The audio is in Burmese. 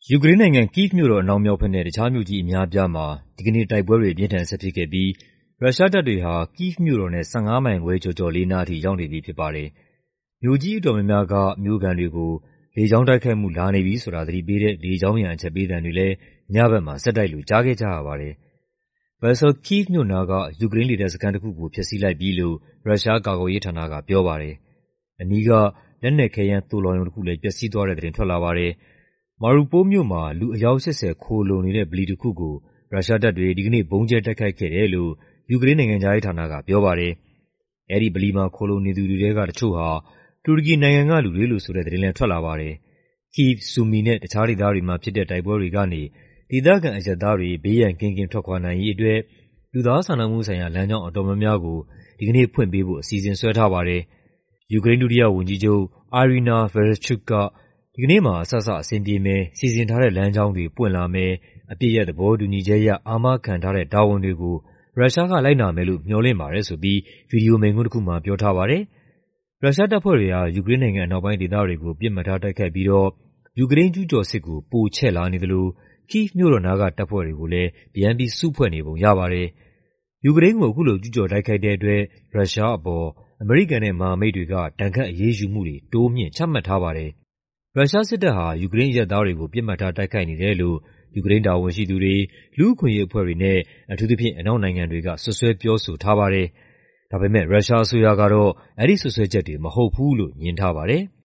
ယူကရိန်းနိုင်ငံ၊ ကိဗ်မြို့တော်အနောက်မြောက်ဘက်နဲ့ တခြားမြို့ကြီးအများအပြားမှာဒီကနေ့တိုက်ပွဲတွေအပြင်းအထန်ဆက်ဖြစ်ခဲ့ပြီးရုရှားတပ်တွေဟာကိဗ်မြို့တော်နဲ့၁၅ မိုင်ခွဲကျော်လေးနားထိရောက်နေပြီဖြစ်ပါတယ်။မြို့ကြီးအတော်များများကမြို့ခံတွေကိုလေကြောင်းတိုက်ခိုက်မှုလာနေပြီဆိုတာသတိပေးတဲ့လေကြောင်းရန်အချက်ပေးသံတွေလည်းညဘက်မှာဆက်တိုက်လိုကြားခဲ့ကြရပါတယ်။ Verkhovki မြို့နားကယူကရိန်းလေတပ်စခန်းတစ်ခုကိုဖျက်ဆီးလိုက်ပြီလို့ရုရှားကာကွယ်ရေးဌာနကပြောပါတယ်။အနီးကလက်နက်ခဲယမ်းသိုလှောင်ရုံတစ်ခုလည်းပျက်စီးသွားတဲ့သတင်းထွက်လာပါတယ်။ Mariupol မြို့မှာလူအယောက် 80 ခိုလှုံနေတဲ့ဗလီတစ်ခုကိုရုရှားတပ်တွေဒီကနေ့ဗုံးကြဲတိုက်ခိုက်ခဲ့တယ်လို့ယူကရိန်းနိုင်ငံခြားရေးဌာနကပြောပါတယ်။အဲဒီဗလီမှာခိုလှုံနေသူတွေထဲကတချို့ဟာတူရကီနိုင်ငံကလူတွေလို့ဆိုတဲ့သတင်းလည်းထွက်လာပါတယ်။ Kyiv, Sumy နဲ့တခြားဒေသတွေမှာဖြစ်တဲ့တိုက်ပွဲတွေကနေဒေသခံအရပ်သားတွေဘေးရန်ကင်းကင်းထွက်ခွာနိုင်ရေးအတွက်လူသားစာနာမှုဆိုင်ရာလမ်းကြောင်းအတော်များများကိုဒီကနေ့ဖွင့်ပေးဖို့အစီအစဉ်ဆွဲထားပါတယ်။ ယူကရိန်းဒုတိယဝန်ကြီးချုပ် Iryna Vereshchuk ကဒီကနေ့မှာအစစအဆင်ပြေမယ်၊စီစဉ်ထားတဲ့လမ်းကြောင်းတွေပွင့်လာမယ်၊အပစ်ရပ်သဘောတူညီချက်အရအာမခံထားတဲ့တာဝန်တွေကိုရုရှားကလိုက်နာမယ်လို့မျှော်လင့်ပါတယ်ဆိုပြီးဗွီဒီယိုမိန့်ခွန်းတစ်ခုမှာပြောထားပါတယ်။ ရုရှားတပ်ဖွဲ့တွေဟာယူကရိန်းနိုင်ငံအနောက်ပိုင်းဒေသတွေကိုပစ်မှတ်ထားတိုက်ခိုက်ပြီးတော့ယူကရိန်းကျူးကျော်စစ်ကိုပိုချဲ့လာနေသလိုကိဗ်မြို့တော်နားကတပ်ဖွဲ့တွေကိုလည်းပြန်ပြီးစုဖွဲ့နေပုံရပါတယ်။ ယူကရိန်းကိုအခုလိုကျူးကျော်တိုက်ခိုက်တဲ့အတွက်ရုရှားအပေါ်အမေရိကန်နဲ့မဟာမိတ်တွေကဒဏ်ခတ်အရေးယူမှုတွေတိုးမြှင့်ချမှတ်ထားပါတယ်။ ရုရှားစစ်တပ်ဟာယူကရိန်းအရပ်သားတွေကိုပစ်မှတ်ထားတိုက်ခိုက်နေတယ်လို့ယူကရိန်းတာဝန်ရှိသူတွေ၊လူ့အခွင့်အရေးအဖွဲ့တွေနဲ့အထူးသဖြင့်အနောက်နိုင်ငံတွေကစွပ်စွဲပြောဆိုထားပါတယ်။ဒါပေမဲ့ရုရှားအစိုးရကတော့အဲဒီစွပ်စွဲချက်တွေမဟုတ်ဘူးလို့ငြင်းထားပါတယ်။